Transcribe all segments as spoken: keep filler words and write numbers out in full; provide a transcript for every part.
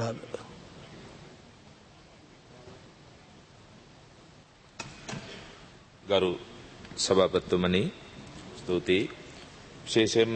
වඩාද. ගරු සභාපතිතුමනි ස්තුතියි. විශේෂයෙන්ම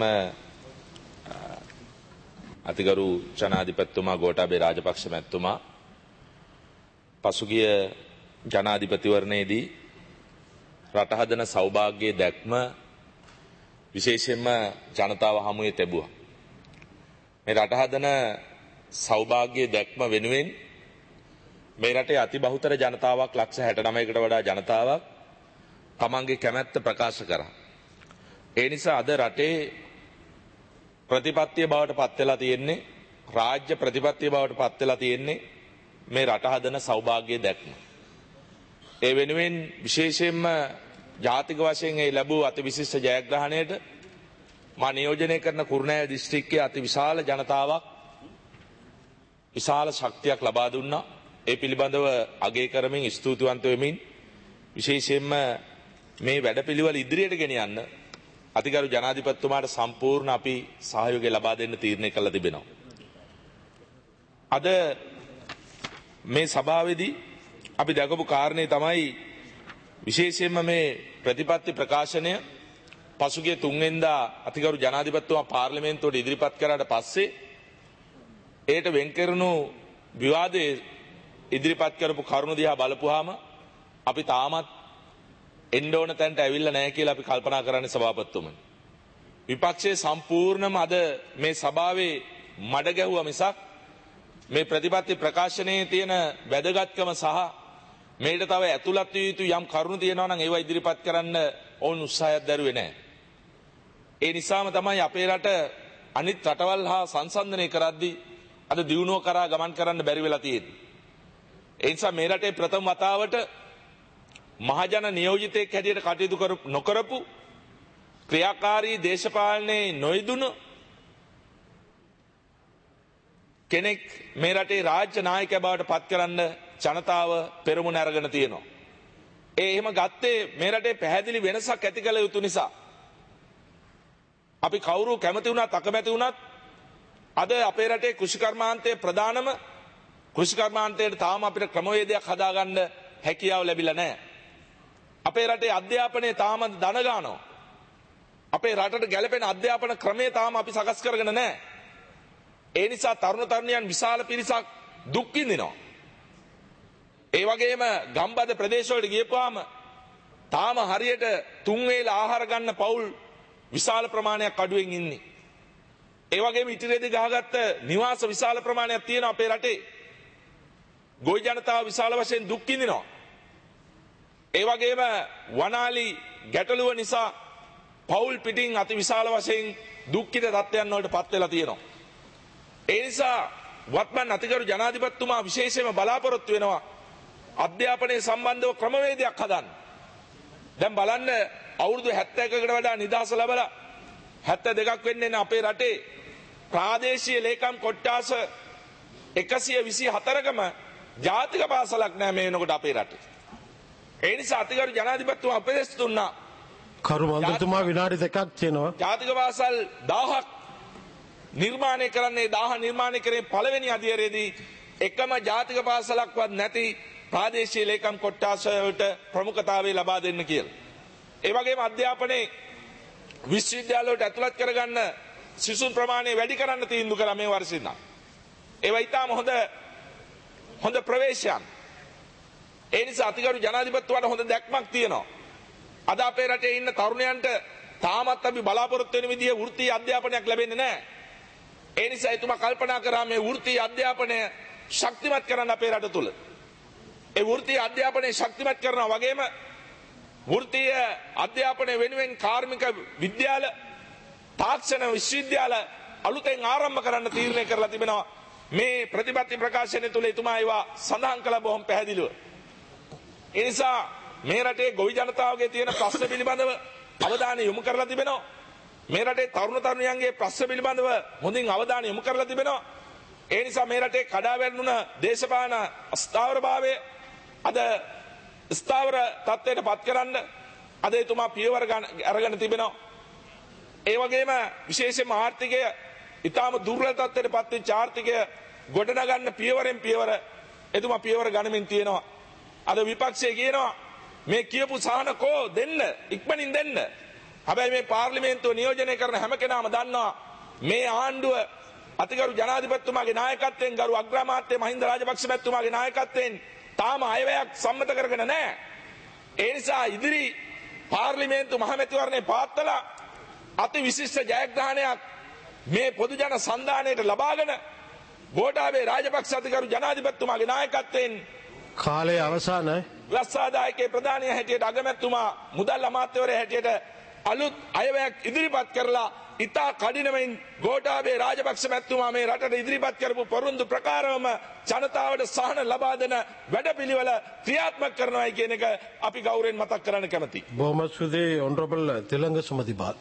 අතිගරු ජනාධිපතිතුමා ගෝඨාභය රාජපක්ෂ මැතිතුමා පසුගිය ජනාධිපතිවරණයේදී රට හදන සෞභාග්‍යයේ දැක්ම විශේෂයෙන්ම ජනතාව හමුවේ තිබුවා. මේ රට හදන සෞභාග්‍යයේ දැක්ම වෙනුවෙන් මේ රටේ අතිබහුතර ජනතාවක් ලක්ෂ හැට නවයකට වඩා ජනතාවක් තමන්ගේ කැමැත්ත ප්‍රකාශ කරා. ඒ නිසා අද රටේ ප්‍රතිපත්තිය බවට පත් වෙලා තියෙන්නේ රාජ්‍ය ප්‍රතිපත්තිය බවට පත් වෙලා තියෙන්නේ මේ රට හදන සෞභාග්‍යයේ දැක්ම. ඒ වෙනුවෙන් විශේෂයෙන්ම ජාතික වශයෙන් ඒ ලැබූ අතිවිශිෂ්ට ජයග්‍රහණයට මා නියෝජනය කරන කුරුණෑගල දිස්ත්‍රික්කයේ අතිවිශාල ජනතාවක් විශාල ශක්තියක් ලබා දුන්නා. ඒ පිළිබඳව අගය කරමින් ස්තුතිවන්ත වෙමින් විශේෂයෙන්ම මේ වැඩපිළිවෙල ඉදිරියට ගෙනියන්න අතිගරු ජනාධිපතිතුමාට සම්පූර්ණ අපි සහයෝගය ලබා දෙන්න තීරණය කළා තිබෙනවා. අද මේ සභාවේදී අපි දැකපු කාරණේ තමයි විශේෂයෙන්ම මේ ප්‍රතිපත්ති ප්‍රකාශනය පසුගිය තුන් වෙනිදා අතිගරු ජනාධිපතිතුමා පාර්ලිමේන්තුවට ඉදිරිපත් කරාට පස්සේ ඒට වෙන් කරනු විවාදයේ ඉදිරිපත් කරපු කරුණු දිහා බලපුවාම අපි තාමත් එන්න ඕන තැනට ඇවිල්ලා නැහැ කියලා අපි කල්පනා කරන්නේ සභාපතිතුමනි. විපක්ෂයේ සම්පූර්ණම අද මේ සභාවේ මඩ ගැහුවා මිසක් මේ ප්‍රතිපත්ති ප්‍රකාශනයේ තියෙන වැදගත්කම සහ මේකට තව ඇතුළත් විය යුතු යම් කරුණු තියෙනවා නම් ඒවා ඉදිරිපත් කරන්න ඕන උත්සාහයක් දැරුවේ නැහැ. ඒ නිසාම තමයි අපේ රට අනිත් රටවල් හා සංසන්දනය කරද්දී අද දියුණුව කරා ගමන් කරන්න බැරි වෙලා තියෙන්නේ. ඒ නිසා මේ රටේ ප්‍රථම වතාවට මහජන නියෝජිතයෙක් හැටියට කටයුතු නොකරපු ක්‍රියාකාරී දේශපාලනයේ නොයදුණු කෙනෙක් මේ රටේ රාජ්‍ය නායකයා බවට පත් කරන්න ජනතාව පෙරමුණ අරගෙන තියෙනවා. ඒ එහෙම ගත්තේ මේ රටේ පැහැදිලි වෙනසක් ඇති කළ යුතු නිසා. අපි කවුරු කැමති වුණත් අකමැති වුණත් අද අපේ රටේ කෘෂිකර්මාන්තයේ ප්‍රධානම කෘෂිකර්මාන්තයට තාම අපිට ක්‍රමවේදයක් හදාගන්න හැකියාව ලැබිලා නැහැ. අපේ රටේ අධ්‍යාපනයේ තාම දන ගන්නවා. අපේ රටට ගැළපෙන අධ්‍යාපන ක්‍රමය තාම අපි සකස් කරගෙන නැහැ. ඒ නිසා තරුණ තරුණියන් විශාල පිරිසක් දුක් විඳිනවා. ඒ වගේම ගම්බද ප්‍රදේශවලට ගියපුවාම තාම හරියට තුන් වේල ආහාර ගන්න පවුල් විශාල ප්‍රමාණයක් අඩුවෙන් ඉන්නේ. ඒ වගේම ඉතිරෙදි ගහගත්ත නිවාස විශාල ප්‍රමාණයක් තියෙනවා අපේ රටේ. ගොවි ජනතාව විශාල වශයෙන් දුක් විඳිනවා. ඒ වගේම වනාලි ගැටලුව නිසා පවුල් පිටින් අති විශාල වශයෙන් දුක්ඛිත තත්ත්වයන් වලට පත් වෙලා තියෙනවා. ඒ නිසා වත්මන් අතිගරු ජනාධිපතිතුමා විශේෂයෙන්ම බලාපොරොත්තු වෙනවා අධ්‍යාපනයේ සම්බන්ධව ක්‍රමවේදයක් හදන්න. දැන් බලන්න අවුරුදු හැත්තෑ එකකට වඩා නිදහස ලැබලා හැත්තෑ දෙකක් වෙන්නේ අපේ රටේ ප්‍රාදේශීය ලේකම් කොට්ටාස එකසිය විසි හතරකම ජාතික පාසලක් නැහැ මේ වෙනකොට අපේ රටේ. ඒ නිසා අතිගරු ජනාධිපතිතුමා උපදෙස් දුන්නා කරු මන්ත්‍රීතුමා විනාඩි දෙකක් තියෙනවා. ජාතික පාසල් දහයක් නිර්මාණය කරන්නේ දහ නිර්මාණය කරේ පළවෙනි අධ්‍යයනයේදී එකම ජාතික පාසලක්වත් නැති ප්‍රාදේශීය ලේකම් කොට්ටාස වලට ප්‍රමුඛතාවය ලබා දෙන්න කියලා. ඒ වගේම අධ්‍යාපනයේ විශ්වවිද්‍යාල වලට ඇතුළත් කරගන්න සිසුන් ප්‍රමාණය වැඩි කරන්න තීන්දුව කළා මේ වර්ෂේ නම්. ඒවා ඊටාම හොඳ හොඳ ප්‍රවේශයන්. ඒ නිසා අතිගරු ජනාධිපතිතුමාට හොඳ දැක්මක් තියෙනවා. අද අපේ රටේ ඉන්න තරුණයන්ට තාමත් අපි බලාපොරොත්තු වෙන විදිහේ වෘත්තීය අධ්‍යාපනයක් ලැබෙන්නේ නැහැ. ඒ නිසා එතුමා කල්පනා කරා මේ වෘත්තීය අධ්‍යාපනය ශක්තිමත් කරන්න අපේ රට තුල. ඒ වෘත්තීය අධ්‍යාපනය ශක්තිමත් කරනවා වගේම වෘත්තීය අධ්‍යාපනය වෙනුවෙන් කාර්මික විද්‍යාල තාක්ෂණ විශ්වවිද්‍යාල අලුතෙන් ආරම්භ කරන්න තීරණය කරලා තිබෙනවා. මේ ප්‍රතිපත්ති ප්‍රකාශනය තුල එතුමා ඒවා සඳහන් කළ බොහොම පැහැදිලිව. ඒ නිසා මේ රටේ ගොවි ජනතාවගේ තියෙන ප්‍රශ්න පිළිබඳව අවධානය යොමු කරලා තිබෙනවා. මේ රටේ තරුණ තරුණියන්ගේ ප්‍රශ්න පිළිබඳව හොඳින් අවධානය යොමු කරලා තිබෙනවා. ඒ නිසා මේ රටේ කඩා වැටුණ දේශපාලන අස්ථාවරභාවය අද ස්ථාවර තත්ත්වයට පත් කරන්න අද එතුමා පියවර අරගෙන තිබෙනවා. ඒ වගේම විශේෂයෙන්ම ආර්ථිකය ඊටාම දුර්වල තත්ත්වයට පත් වෙච්ච ආර්ථිකය ගොඩනගන්න පියවරෙන් පියවර එතුමා පියවර ගනිමින් තියෙනවා. අද විපක්ෂය කියනවා මේ කියපු සහන කෝ දෙන්න ඉක්මනින් දෙන්න. හැබැයි මේ පාර්ලිමේන්තුව නියෝජනය කරන හැම කෙනාම දන්නවා මේ ආණ්ඩුව අතිගරු ජනාධිපතිතුමාගේ නායකත්වයෙන් ගරු අග්‍රාමාත්‍ය මහින්ද රාජපක්ෂ මැතිතුමාගේ නායකත්වයෙන් තාම අයවැයක් සම්මත කරගෙන නැහැ. ඒ නිසා ඉදිරි පාර්ලිමේන්තු මහමැතිවරණය පාත්තලා අති විශිෂ්ට ජයග්‍රහණයක් මේ පොදු ජන සන්ධානයට ලබාගෙන ගෝඨාභය රාජපක්ෂ අතිගරු ජනාධිපතිතුමාගේ නායකත්වයෙන් කාලය අවසానයි. රස්සාදායකේ ප්‍රධානිය හැටියට අගමැතිතුමා මුදල් අමාත්‍යවරයා හැටියට අලුත් අයවැයක් ඉදිරිපත් කරලා ඉතා කඩිනමින් ගෝඨාභය රාජපක්ෂ මැතිතුමා මේ රටට ඉදිරිපත් කරපු පොරොන්දු ප්‍රකාරවම ජනතාවට සහන ලබා දෙන වැඩපිළිවෙල ක්‍රියාත්මක කරනවායි කියන එක අපි ගෞරවයෙන් මතක් කරන්න කැමතියි. බොහොම ස්තුතියි ඔනරබල් තිලංග සුමතිපාල.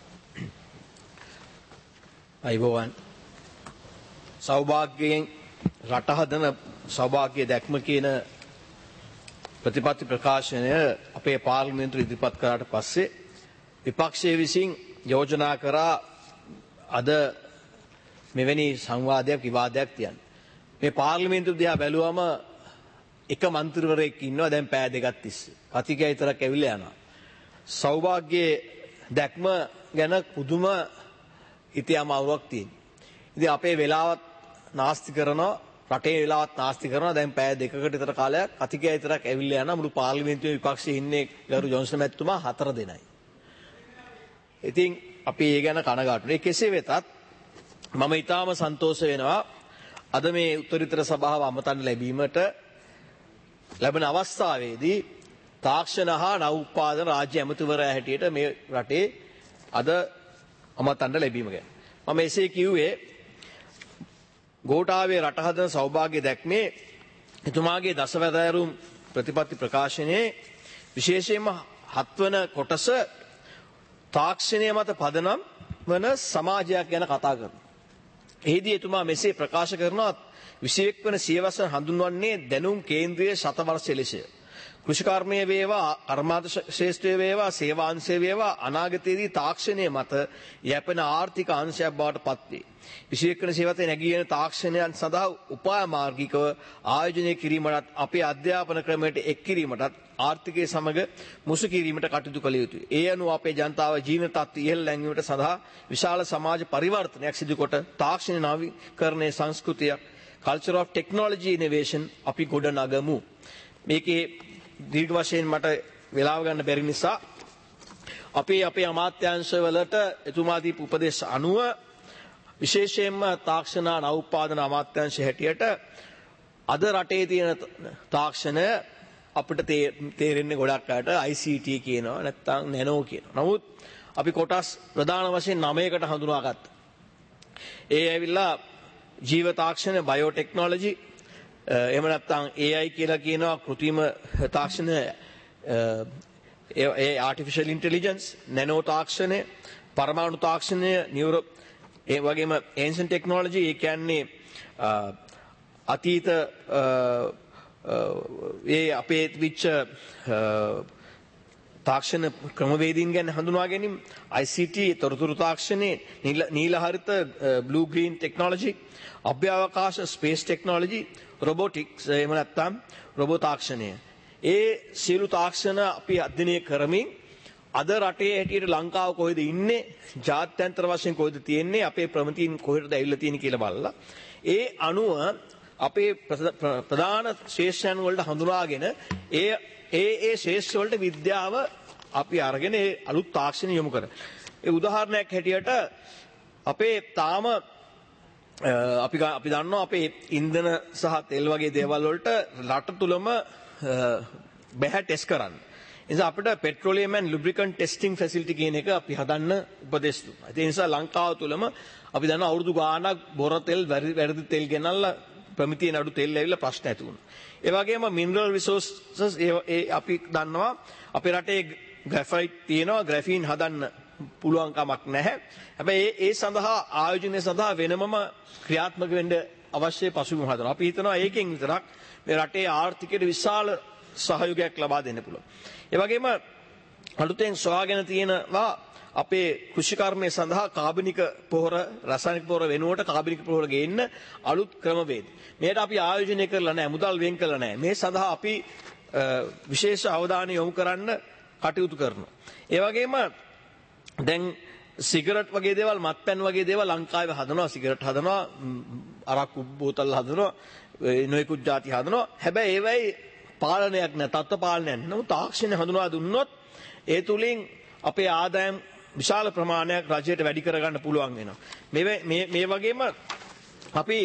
අයිබෝවන් සෞභාග්‍යයෙන් රට හදන සෞභාග්‍ය දැක්ම කියන ප්‍රතිපත්ති ප්‍රකාශනය අපේ පාර්ලිමේන්තුව ඉදිරිපත් කරාට පස්සේ විපක්ෂයේ විසින් යෝජනා කරා අද මෙවැනි සංවාදයක් විවාදයක් තියන්න. මේ පාර්ලිමේන්තුව දිහා බැලුවම එක මන්ත්‍රීවරයෙක් ඉන්නවා දැන් පෑ දෙකක් තිස්සේ. කතිකය විතරක් ඇවිල්ලා යනවා. සෞභාග්‍යයේ දැක්ම ගැන පුදුම ඉතියාමාවක් තියෙනවා. ඉතින් අපේ වෙලාවත් නාස්ති කරනවා රටේ වෙලාවත් නාස්ති කරනවා දැන් පෑ දෙකකට විතර කාලයක් කතිකය විතරක් ඇවිල්ලා යනවා මුළු පාර්ලිමේන්තුවේ විපක්ෂයේ ඉන්නේ ගරු ජොන්සන් මැතිතුමා හතර දෙනයි. ඉතින් අපි ඒ ගැන කනගාටුයි. කෙසේ වෙතත් මම ඊටාම සන්තෝෂ වෙනවා අද මේ උත්තරීතර සභාව අමතන්න ලැබීමට ලැබෙන අවස්ථාවේදී තාක්ෂණ හා නව උත්පාදන රාජ්‍ය ඇමතිවරයා හැටියට මේ රටේ අද අමතන්න ලැබීම ගැන. මම එසේ කිව්වේ ගෝඨාභය රට හදන සෞභාග්‍ය දැක්මේ එතුමාගේ දසවැදෑරුම් ප්‍රතිපත්ති ප්‍රකාශනයේ විශේෂයෙන්ම හත්වන කොටස තාක්ෂණය මත පදනම් වන සමාජයක් ගැන කතා කරනවා. එහිදී එතුමා මෙසේ ප්‍රකාශ කරනවා විසිඑක් වන සියවස හඳුන්වන්නේ දැනුම් කේන්ද්‍රීය ශතවර්ෂය ලෙසය. කෘෂිකර්මය වේවා කර්මාන්ත ශ්‍රේෂ්ඨය වේවා සේවාංශය වේවා අනාගතයේදී තාක්ෂණය මත යැපෙන ආර්ථික අංශයක් බවට පත්වේ. විසිඑක් වන සියවසේ නැගී එන තාක්ෂණයන් සඳහා උපාය මාර්ගිකව ආයෝජනය කිරීමටත් අපේ අධ්‍යාපන ක්‍රමයට එක් කිරීමටත් ආර්ථිකයේ සමග මුසු කිරීමට කටයුතු කළ යුතුයි. ඒ අනුව අපේ ජනතාව ජීවන තත්ත්වය ඉහළ නැංවීමට සඳහා විශාල සමාජ පරිවර්තනයක් සිදු කොට තාක්ෂණ නවීකරණයේ සංස්කෘතිය culture of technology innovation අපි ගොඩ නගමු. මේකේ දීර්ඝ වශයෙන් මට වෙලාව ගන්න බැරි නිසා අපි අපේ අමාත්‍යාංශවලට එතුමා දීපු උපදේශ අනුව විශේෂයෙන්ම තාක්ෂණ නව උත්පාදන අමාත්‍යාංශය හැටියට අද රටේ තියෙන තාක්ෂණය අපිට තේරෙන්නේ ගොඩක් අයට I C T කියනවා නැත්නම් නැනෝ කියනවා. නමුත් අපි කොටස් ප්‍රධාන වශයෙන් නවයකට හඳුනාගත්තා. ඒ ඇවිල්ලා ජීව තාක්ෂණ බයෝටෙක්නොලොජි එහෙම නැත්නම් A I කියලා කියනවා කෘත්‍රිම තාක්ෂණ ඒ ආටිෆිෂල් ඉන්ටෙලිජන්ස් නැනෝ තාක්ෂණය පරමාණු තාක්ෂණය නියුරෝ ඒ වගේම ඒන්ෂන්ට් ටෙක්නොලොජි ඒ කියන්නේ අතීත ඒ අපේ විච්ච තාක්ෂණ ක්‍රමවේදීන් ගැන හඳුනා ගැනීම I C T තොරතුරු තාක්ෂණයේ නීල හරිත බ්ලූ ග්‍රීන් ටෙක්නොලොජි අභ්‍යවකාශ ස්පේස් ටෙක්නොලොජි රොබොටික්ස් එහෙම නැත්නම් රොබෝ තාක්ෂණය ඒ සියලු තාක්ෂණ අපි අධ්‍යයනය කරමින් අද රටේ හැටියට ලංකාව කොහෙද ඉන්නේ ජාත්‍යන්තර වශයෙන් කොහෙද තියෙන්නේ අපේ ප්‍රමිතීන් කොහෙටද ඇවිල්ලා තියෙන්නේ කියලා බලලා ඒ අනුව අපේ ප්‍රධාන ශේෂ්ඨයන් වලට හඳුනාගෙන ඒ ඒ ඒ ශේෂ්ඨ වලට විද්‍යාව අපි අරගෙන ඒ අලුත් තාක්ෂණ යොමු කර. ඒ උදාහරණයක් හැටියට අපේ තාම අපි අපි දන්නවා අපේ ඉන්ධන සහ තෙල් වගේ දේවල් වලට රට තුලම බැහැ ටෙස්ට් කරන්න. ඒ නිසා අපිට petroleum and lubricant testing facility කියන එක අපි හදන්න උපදෙස් දුන්නා. ඒ නිසා ලංකාව තුලම අපි දන්නවා අවුරුදු ගාණක් බොර තෙල් වැරදි තෙල් ගෙනල්ලා ප්‍රමිතිය නඩු තෙල් ඇවිල්ලා ප්‍රශ්න ඇති වුණා. ඒ වගේම මිනරල් රිසෝසස් ඒ අපි දන්නවා අපේ රටේ ග්‍රැෆයිට් තියෙනවා ග්‍රැෆීන් හදන්න පුළුවන් කමක් නැහැ. හැබැයි ඒ සඳහා ආයෝජනය සඳහා වෙනමම ක්‍රියාත්මක වෙන්න අවශ්‍ය පසුබිම හදනවා. අපි හිතනවා ඒකෙන් විතරක් මේ රටේ ආර්ථිකයට විශාල සහයෝගයක් ලබා දෙන්න පුළුවන්. ඒ වගේම අලුතෙන් සොයාගෙන තියෙනවා අපේ කෘෂිකර්මය සඳහා කාබනික පොහොර රසායනික පොහොර වෙනුවට කාබනික පොහොර ගේන්න අලුත් ක්‍රමවේද. මේකට අපි ආයෝජනය කරලා නැහැ, මුදල් වෙන් කරලා නැහැ. මේ සඳහා අපි විශේෂ අවධානය යොමු කරන්න කටයුතු කරනවා. ඒ වගේම දැන් සිගරට් වගේ දේවල්, මත්පැන් වගේ දේවල් ලංකාවේ හදනවා. සිගරට් හදනවා, අරක්කු බෝතල් හදනවා, නොයෙකුත් ಜಾති හදනවා. හැබැයි ඒවයි පාලනයක් නැහැ, තත්ත්ව පාලනයක් නැහැ. නමුත් තාක්ෂණය හඳුනා දුන්නොත් ඒ තුලින් අපේ ආදායම් විශාල ප්‍රමාණයක් රජයට වැඩි කරගන්න පුළුවන් වෙනවා. මේ මේ මේ වගේම අපි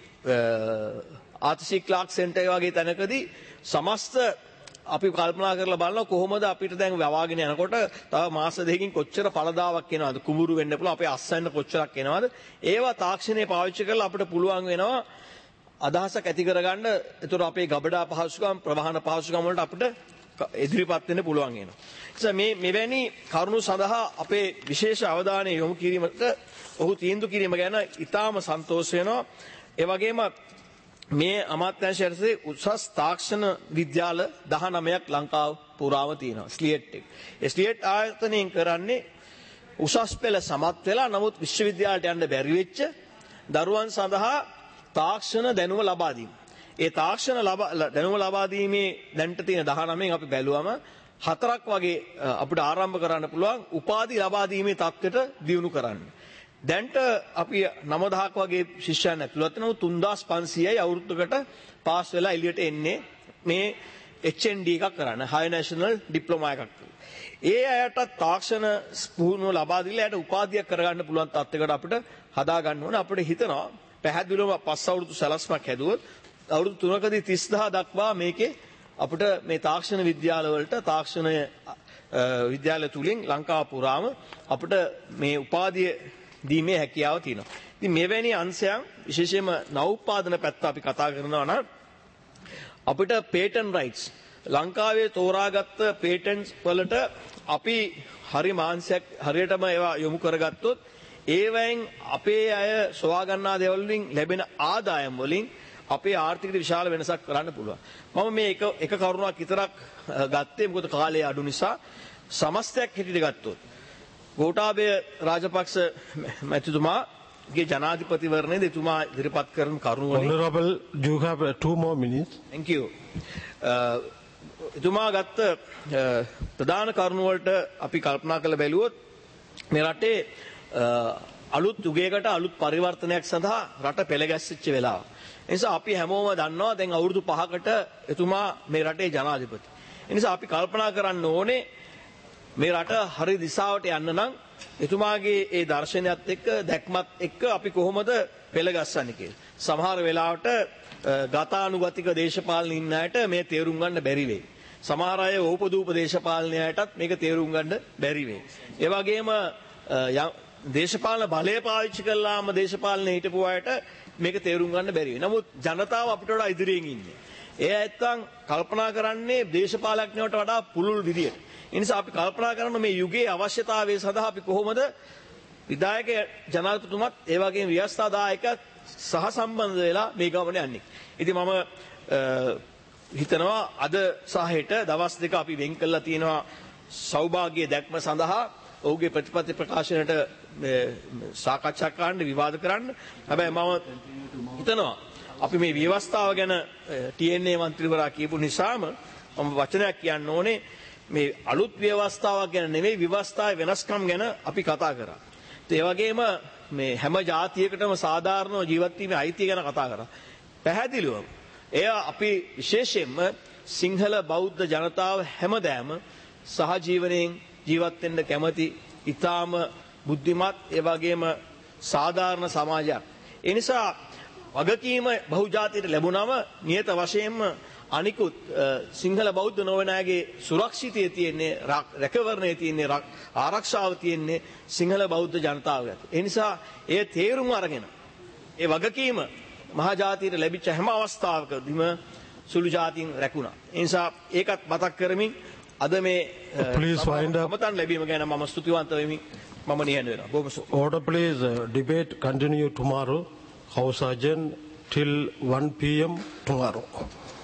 ආර්ටිසි ක්ලාක් සෙන්ටර් වගේ තැනකදී සමස්ත අපි කල්පනා කරලා බලනවා කොහොමද අපිට දැන් වවාගෙන යනකොට තව මාස දෙකකින් කොච්චර පළදාවක් එනවද, කුඹුරු වෙන්න පුළුවන්, අපේ අස්සන්න කොච්චරක් එනවද. ඒවා තාක්ෂණය පාවිච්චි කරලා අපිට පුළුවන් වෙනවා අදහසක් ඇති කරගන්න. ඒතර අපේ ගබඩා පහසුකම්, ප්‍රවාහන පහසුකම් වලට අපිට ඉදිරිපත් වෙන්න පුළුවන් වෙනවා. ඒ මේ මෙවැනි කරුණු සඳහා අපේ විශේෂ අවධානය යොමු කිරීමට ඔහු තීන්දුව කිරීම ගැන ඉතාම සන්තෝෂ වෙනවා. ඒ වගේම මේ අමාත්‍යාංශයේ උසස් තාක්ෂණ විද්‍යාල දහනවයක් ලංකාව පුරාම තියෙනවා. ස්ලියට් එක. ඒ ස්ලියට් ආයතනයෙන් කරන්නේ උසස් පෙළ සමත් වෙලා නමුත් විශ්වවිද්‍යාලයට යන්න බැරි වෙච්ච දරුවන් සඳහා තාක්ෂණ දැනුම ලබා දීම. ඒ තාක්ෂණ දැනුම ලබා දීමේ දැන්ට තියෙන දහනවයෙන් අපි බැලුවම හතරක් වගේ අපිට ආරම්භ කරන්න පුළුවන් උපාධි ලබා දීමේ තත්ත්වයට දියුණු කරන්න. දැන්ට අපි නවදහක් වගේ ශිෂ්‍යයන් ඇතුළත් වෙනවා. තුන්දාස් පන්සීයයි අවුරුද්දකට පාස් වෙලා එළියට එන්නේ මේ එච් එන් ඩී එකක් කරන්න, හයි නැෂනල් ඩිප්ලෝමා එකක්. ඒ අයට තාක්ෂණ පුහුණුව ලබා දීලා එයාට උපාධියක් කරගන්න පුළුවන් තත්ත්වයකට අපිට හදා ගන්න ඕනේ. අපිට හිතනවා පැහැදිලිවම පස් අවුරුදු සැලැස්මක් හැදුවොත් අවුරුදු තුනකදී තිස් දහස් දක්වා මේකේ අපිට මේ තාක්ෂණ විද්‍යාල වලට, තාක්ෂණ විද්‍යාල තුලින් ලංකාව පුරාම අපිට මේ උපාධිය දීමේ හැකියාව තියෙනවා. ඉතින් මෙවැනි අංශයන් විශේෂයෙන්ම නවෝත්පාදන පැත්ත අපි කතා කරනවා නම් අපිට පේටන්ට් රයිට්ස් ලංකාවේ තෝරාගත්ත පේටන්ට්ස් වලට අපි හරි මාංශයක් හරියටම ඒවා යොමු කරගත්තොත් ඒවෙන් අපේ අය සොයා ගන්නා දේවල් වලින් ලැබෙන ආදායම් වලින් අපේ ආර්ථිකයට විශාල වෙනසක් කරන්න පුළුවන්. මම මේ එක එක කරුණක් විතරක් ගත්තේ මොකද කාලය අඩු නිසා. සමස්තයක් හිටිට ගත්තොත් ගෝඨාභය රාජපක්ෂ මැතිතුමාගේ ජනාධිපතිවරණයේදී එතුමා ඉදිරිපත් කරන කරුණු වලින් Honorable, you have uh, two more minutes. Thank you. එතුමා ගත්ත ප්‍රධාන කරුණු වලට අපි කල්පනා කරලා බැලුවොත් මේ රටේ අලුත් යුගයකට අලුත් පරිවර්තනයක් සඳහා රට පෙළගැස්සිච්ච වෙලාව. ඒ නිසා අපි හැමෝම දන්නවා දැන් අවුරුදු පහකට එතුමා මේ රටේ ජනාධිපති. ඒ නිසා අපි කල්පනා කරන්න ඕනේ මේ රට හරි දිශාවට යන්න නම් එතුමාගේ ඒ දර්ශනයත් එක්ක දැක්මත් එක්ක අපි කොහොමද පෙළගස්සන්නේ කියලා. සමහර වෙලාවට ගතානුගතික දේශපාලන ඉන්න අයට මේ තේරුම් ගන්න බැරි වෙයි. සමහර අය ඕපදූප දේශපාලනයටත් මේක තේරුම් ගන්න බැරි වෙයි. ඒ වගේම දේශපාලන බලය පාවිච්චි කළාම දේශපාලනයේ හිටපු අයට මේක තේරුම් ගන්න බැරි වෙයි. නමුත් ජනතාව අපිට වඩා ඉදිරියෙන් ඉන්නේ. ඒ ඇත්තන් කල්පනා කරන්නේ දේශපාලඥයන්ට වඩා පුළුල් විදියට. ඒ නිසා අපි කල්පනා කරන මේ යුගයේ අවශ්‍යතාවය සඳහා අපි කොහොමද විධායක ජනාධිපතිතුමත් ඒ වගේම ව්‍යවස්ථාදායක සහ සම්බන්ධ වෙලා මේ ගමන යන්නේ. ඉතින් මම හිතනවා අද සහ හෙට දවස් දෙක අපි වෙන් කළා තියෙනවා සෞභාග්‍ය දැක්ම සඳහා ඔහුගේ ප්‍රතිපත්ති ප්‍රකාශනයට සාකච්ඡා කරන්න, විවාද කරන්න. හැබැයි මම හිතනවා අපි මේ ව්‍යවස්ථාව ගැන ටී එන් ඒ මන්ත්‍රීවරයා කියපු නිසාම මම වචනයක් කියන්න ඕනේ. මේ අලුත් ව්‍යවස්ථාවක් ගැන නෙවෙයි, ව්‍යවස්ථාවේ වෙනස්කම් ගැන අපි කතා කරා. ඒ වගේම මේ හැම ජාතියකටම සාධාරණව ජීවත් වීමේ අයිතිය ගැන කතා කරා. පැහැදිලිවම එය අපි විශේෂයෙන්ම සිංහල බෞද්ධ ජනතාව හැමදාම සහජීවනයෙන් ජීවත් වෙන්න කැමති, ඊටාම බුද්ධිමත්, ඒ වගේම සාධාරණ සමාජයක්. ඒ නිසා වගකීම බහුජාතියට ලැබුණම නියත වශයෙන්ම අනිකුත් සිංහල බෞද්ධ නොවන අයගේ සුරක්ෂිතය තියෙන්නේ, රැකවරණය තියෙන්නේ, ආරක්ෂාව තියෙන්නේ සිංහල බෞද්ධ ජනතාව ඇත. ඒ නිසා ඒ තේරුම් අරගෙන ඒ වගකීම මහජාතියට ලැබිච්ච හැම අවස්ථාවකදීම සුළු ජාතීන් රැකුණා. ඒ නිසා ඒකත් මතක් කරමින් අද මේ සමතන් ලැබීම ගැන මම ස්තුතිවන්ත වෙමි. මම නිහඬ වෙනවා. බොහොම ස්තුතියි. Order please. Uh, debate continue tomorrow. House adjourned till one p m tomorrow.